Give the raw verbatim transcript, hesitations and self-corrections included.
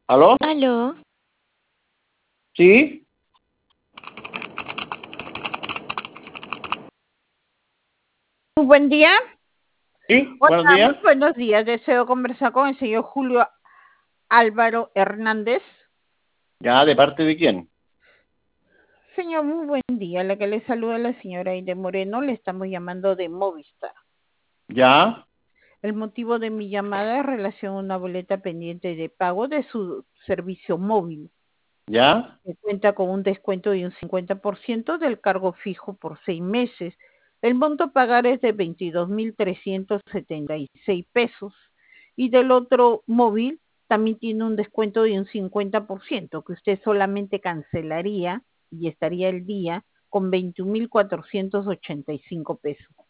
¿Aló? Aló, ¿Sí? Muy buen día. ¿Sí? Hola, Buenos muy días. buenos días. Deseo conversar con el señor Julio Álvaro Hernández. ¿Ya? ¿De parte de quién? Señor, muy buen día. La que le saluda la señora Aide Moreno. Le estamos llamando de Movistar. ¿Ya? El motivo de mi llamada es relación a una boleta pendiente de pago de su servicio móvil. ¿Ya? Que cuenta con un descuento de un cincuenta por ciento del cargo fijo por seis meses. El monto a pagar es de veintidós mil trescientos setenta y seis pesos. Y del otro móvil también tiene un descuento de un cincuenta por ciento que usted solamente cancelaría y estaría el día con veintiún mil cuatrocientos ochenta y cinco pesos.